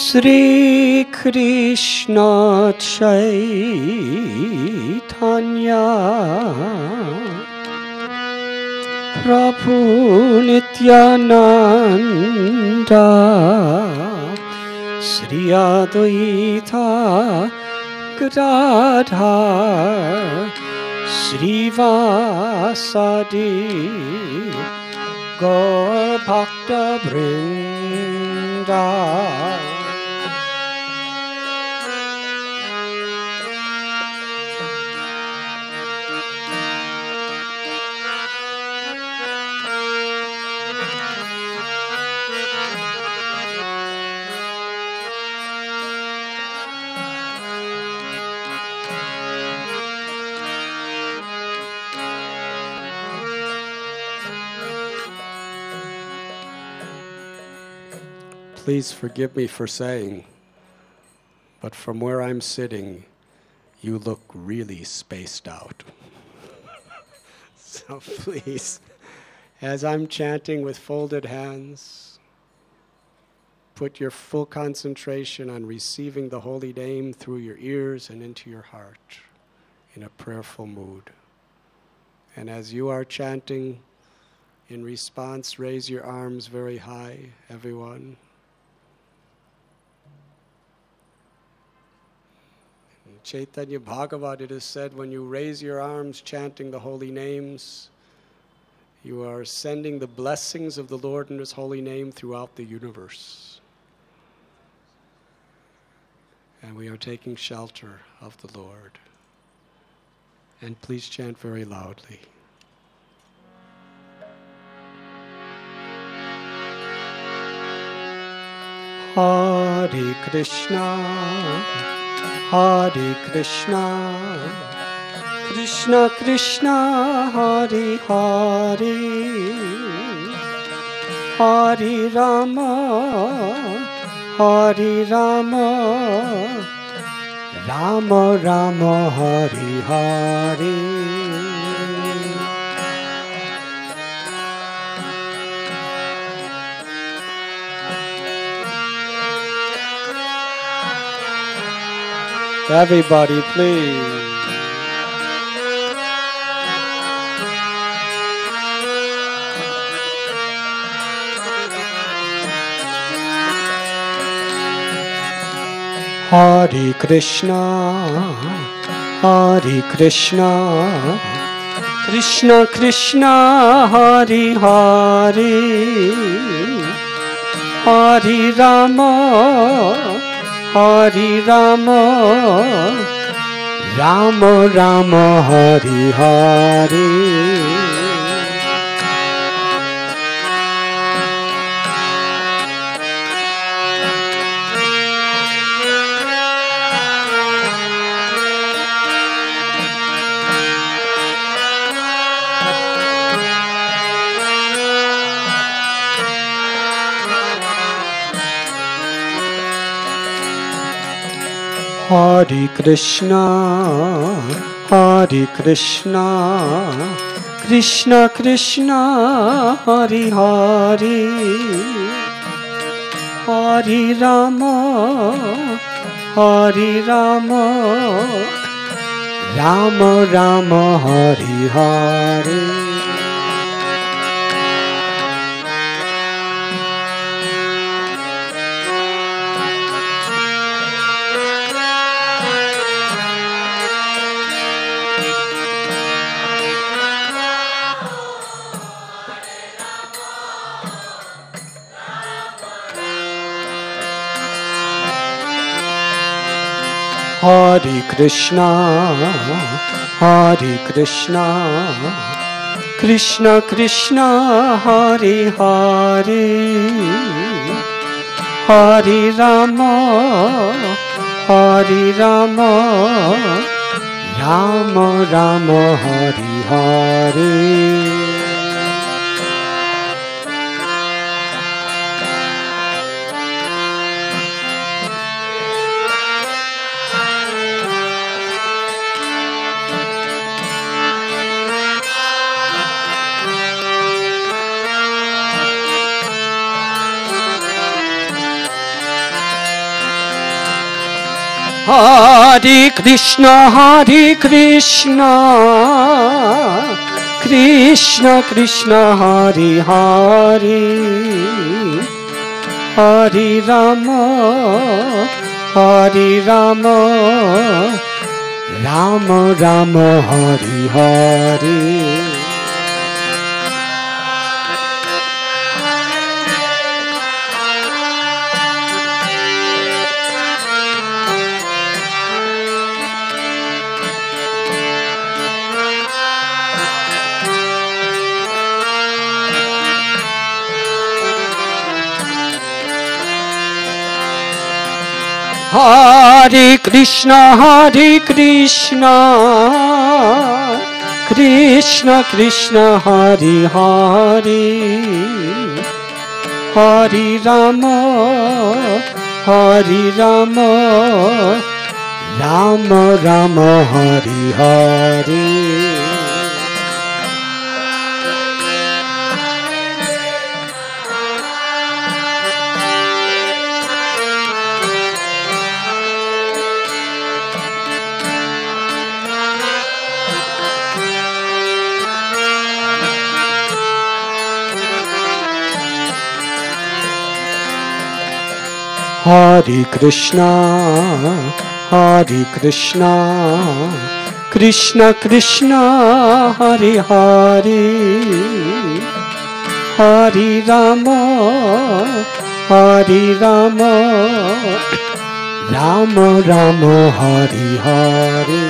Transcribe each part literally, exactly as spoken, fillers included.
Shri Krishna Chaitanya Prabhu Nityananda Shri Advaita Gadadhar Shri Vasadi Gaur Bhakta Vrinda. Please forgive me for saying, but from where I'm sitting, you look really spaced out. So please, as I'm chanting with folded hands, put your full concentration on receiving the holy name through your ears and into your heart in a prayerful mood. And as you are chanting, in response, raise your arms very high, everyone. In Chaitanya Bhagavat, it is said, when you raise your arms chanting the holy names, you are sending the blessings of the Lord in His holy name throughout the universe. And we are taking shelter of the Lord. And please chant very loudly. Hare Krishna, Hare Krishna, Krishna Krishna, Hare Hare, Hare Rama, Hare Rama, Rama Rama, Hare Hare. Everybody, please. Hare Krishna, Hare Krishna, Krishna Krishna, Hare Hare, Hare Rama, Hare Rama, Rama Rama, Hare Hare. Hare Krishna, Hare Krishna, Krishna Krishna, Hare Hare, Hare Rama, Hare Rama, Rama Rama, Hare Hare. Hare Krishna, Hare Krishna, Krishna Krishna, Hare Hare, Hare Rama, Hare Rama, Rama Rama, Hare Hare. Hare Krishna, Hare Krishna, Krishna Krishna, Hare Hare, Hare Rama, Hare Rama, Rama Rama, Hare Hare. Hare Krishna, Hare Krishna, Krishna Krishna, Hare Hare, Hare Rama, Hare Rama, Rama Rama, Hare Hare. Hare Krishna, Hare Krishna, Krishna Krishna, Hare Hare, Hare Rama, Hare Rama, Rama Rama, Hare Hare.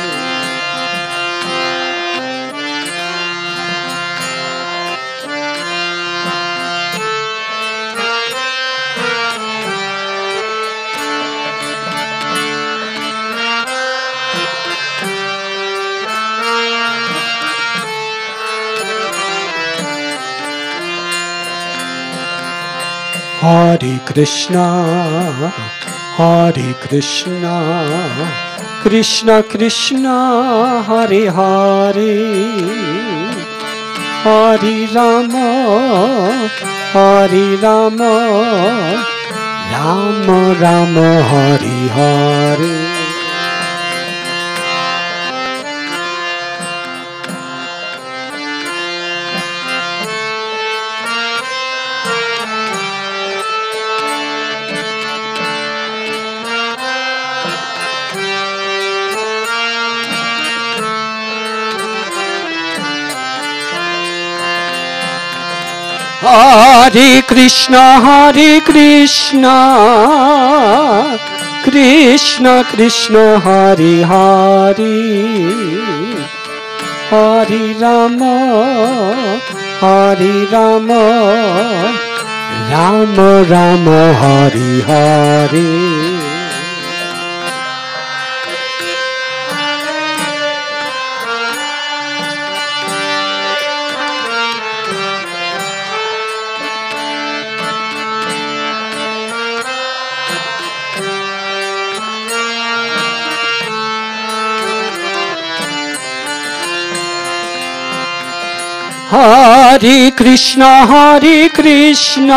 Hare Krishna, Hare Krishna, Krishna Krishna, Hare Hare, Hare Rama, Hare Rama, Rama Rama, Hare Hare. Hare Krishna, Hare Krishna, Krishna Krishna, Hare Hare, Hare Rama, Hare Rama, Rama Rama, Hare Hare. Hare Krishna, Hare Krishna,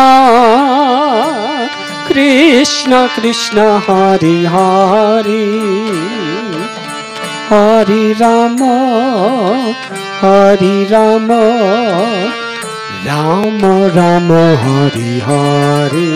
Krishna Krishna, Hare Hare, Hare Rama, Hare Rama, Rama Rama, Hare Hare.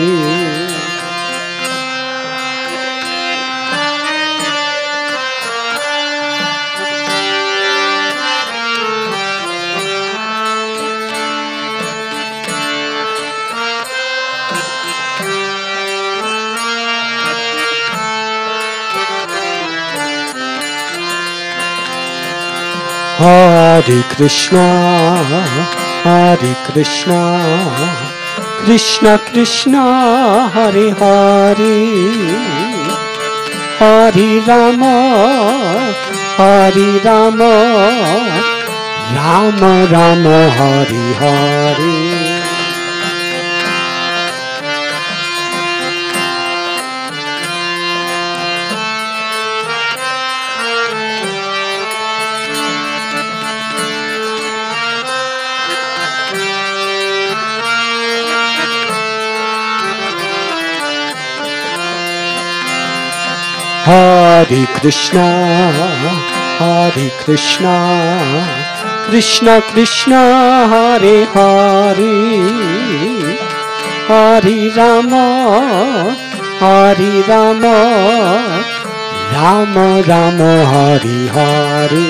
Hare Krishna, Hare Krishna, Krishna Krishna, Hare Hare, Hare Rama, Hare Rama, Rama Rama, Hare Hare. Hare Hare Krishna, Hare Krishna, Krishna Krishna, Hare Hare, Hare Rama, Hare Rama, Rama Rama, Hare Hare.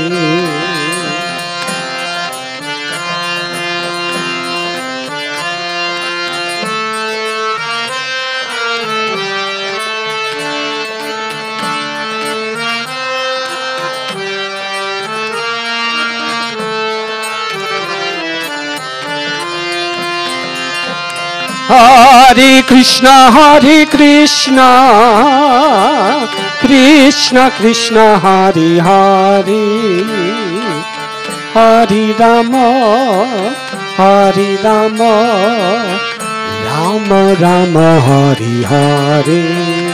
Hare Krishna, Hare Krishna, Krishna Krishna, Hare Hare, Hare Rama, Hare Rama, Rama Rama, Hare Hare.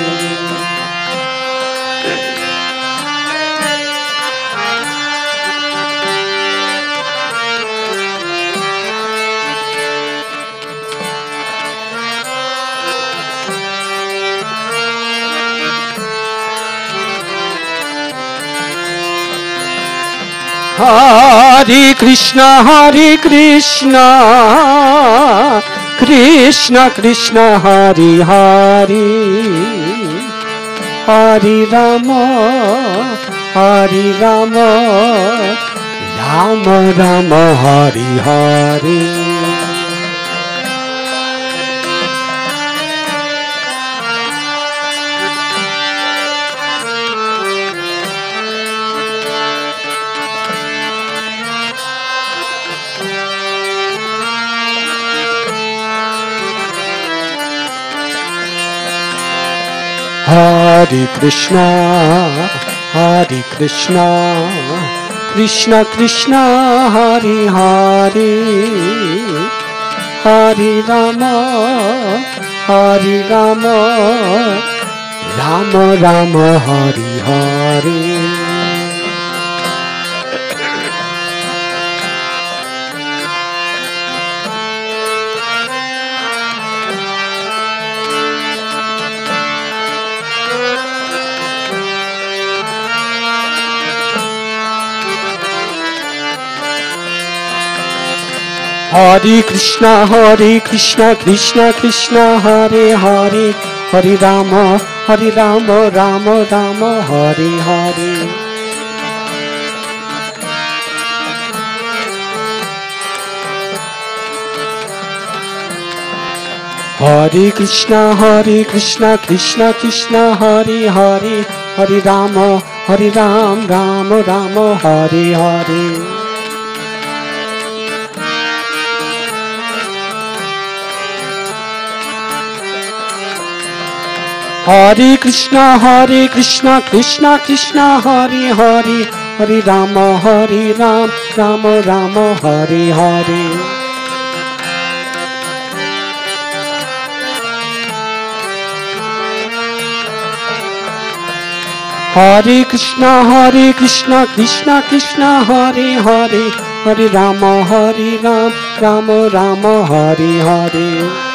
Hare Krishna, Hare Krishna, Krishna Krishna, Hare Hare, Hare Rama, Hare Rama, Rama Rama, Hare Hare. Hare Krishna, Hare Krishna, Krishna Krishna, Hare Hare, Hare Rama, Hare Rama, Rama Rama, Hare Hare. Hare Krishna, Hare Krishna, Krishna Krishna, Hare Hare, Hare Rama, Hare Rama, Rama Rama, Hare Hare. Hare Krishna, Hare Krishna, Krishna Krishna, Hare Hare, Hare Rama, Hare Ram, Rama Rama, Hare Hare. Hare Krishna, Hare Krishna, Krishna Krishna, Hare Hare, Hare Rama, Hare Ram, Rama Rama, Hare Hare. Hare Krishna, Hare Krishna, Krishna Krishna, Hare Hare, Hare Rama, Hare Ram, Rama Rama, Hare Hare.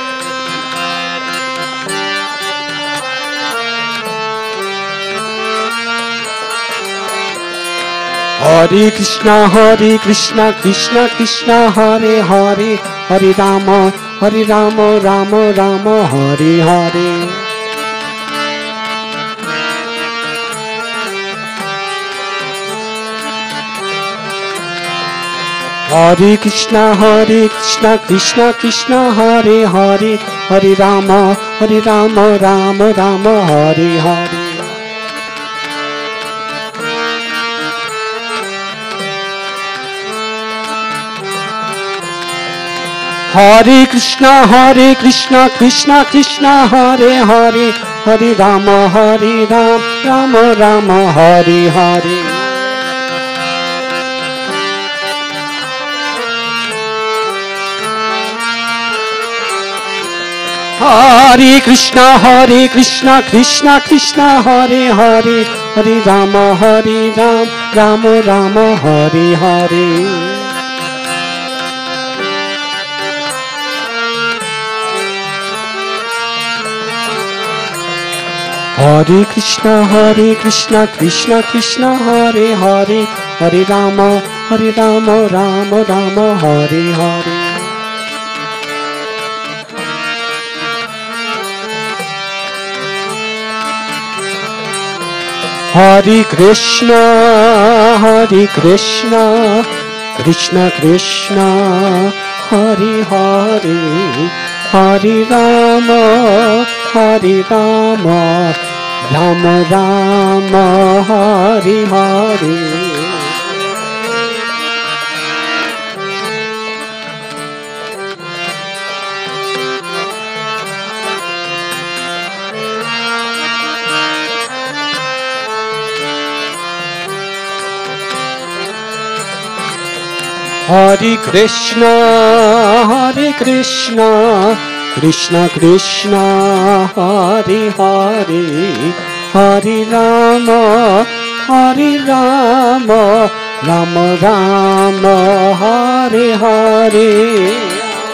Hare Krishna, Hare Krishna, Krishna Krishna, Hare Hare, Hare Rama, Hare Rama, Rama Rama, Hare Hare. Hare Krishna, Hare Krishna, Krishna Krishna, Hare Hare, Hare Rama, Hare Rama, Rama Rama, Hare Hare. Hare Krishna, Hare Krishna, Krishna Krishna, Hare Hare, Hare Rama, Hare Ram, Rama Rama, Hare Hare. Hare Krishna, Hare Krishna, Krishna Krishna, Hare Hare, Hare Rama, Hare Ram, Rama Rama, Hare Hare. Hare Krishna, Hare Krishna, Krishna Krishna, Hare Hare, Hare Rama, Hare Rama, Rama Rama, Hare Hare. Hare Krishna, Hare Krishna, Krishna Krishna, Hare Hare, Hare Rama, Hare Rama, Rama Rama, Hare Hare. Hare Krishna, Hare Krishna, Krishna Krishna, Hare Hare, Hare Rama, Hare Rama, Rama Rama, Hare Hare.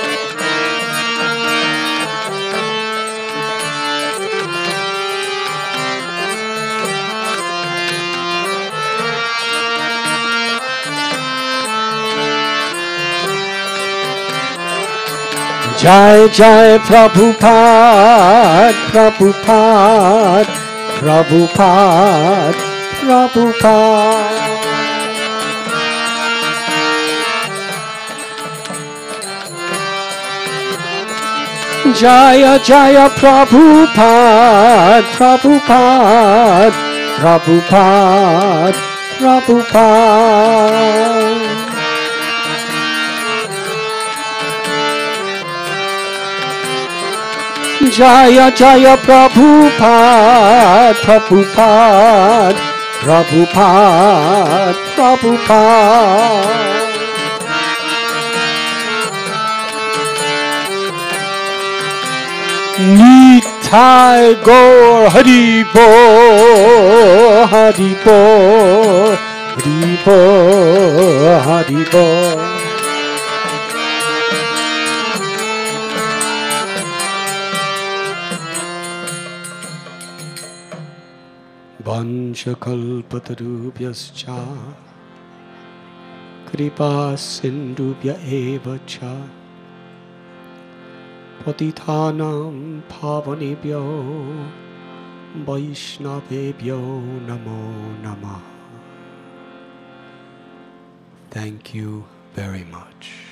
Jai Jai Prabhupada, Prabhupada, Prabhupada, Prabhupada. Jaya Jaya Prabhupada, Prabhupada, Prabhupada, Prabhupada. Jaya Jaya Prabhupada, Prabhupada, Prabhupada, Prabhupada. Nitai Gaur Hari Bol, Hari Bol, Hari Bol, Hari Bol. Vanchakalpatarubhyascha kripa sindubhya eva cha patithanam pavanebhyo vaishnavebhyo namo namah. Thank you very much.